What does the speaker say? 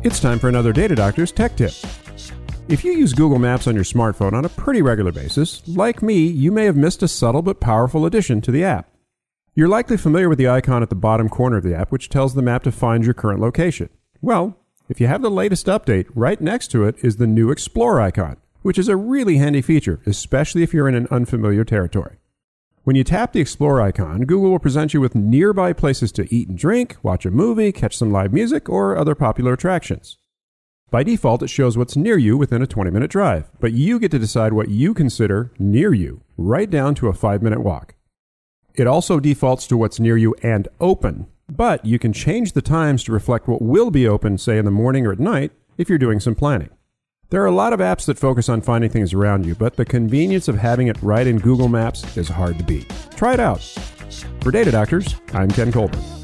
It's time for another Data Doctor's Tech Tip. If you use Google Maps on your smartphone on a pretty regular basis, like me, you may have missed a subtle but powerful addition to the app. You're likely familiar with the icon at the bottom corner of the app, which tells the map to find your current location. Well, if you have the latest update, right next to it is the new Explore icon, which is a really handy feature, especially if you're in an unfamiliar territory. When you tap the Explore icon, Google will present you with nearby places to eat and drink, watch a movie, catch some live music, or other popular attractions. By default, it shows what's near you within a 20-minute drive, but you get to decide what you consider near you, right down to a 5-minute walk. It also defaults to what's near you and open, but you can change the times to reflect what will be open, say in the morning or at night, if you're doing some planning. There are a lot of apps that focus on finding things around you, but the convenience of having it right in Google Maps is hard to beat. Try it out. For Data Doctors, I'm Ken Colburn.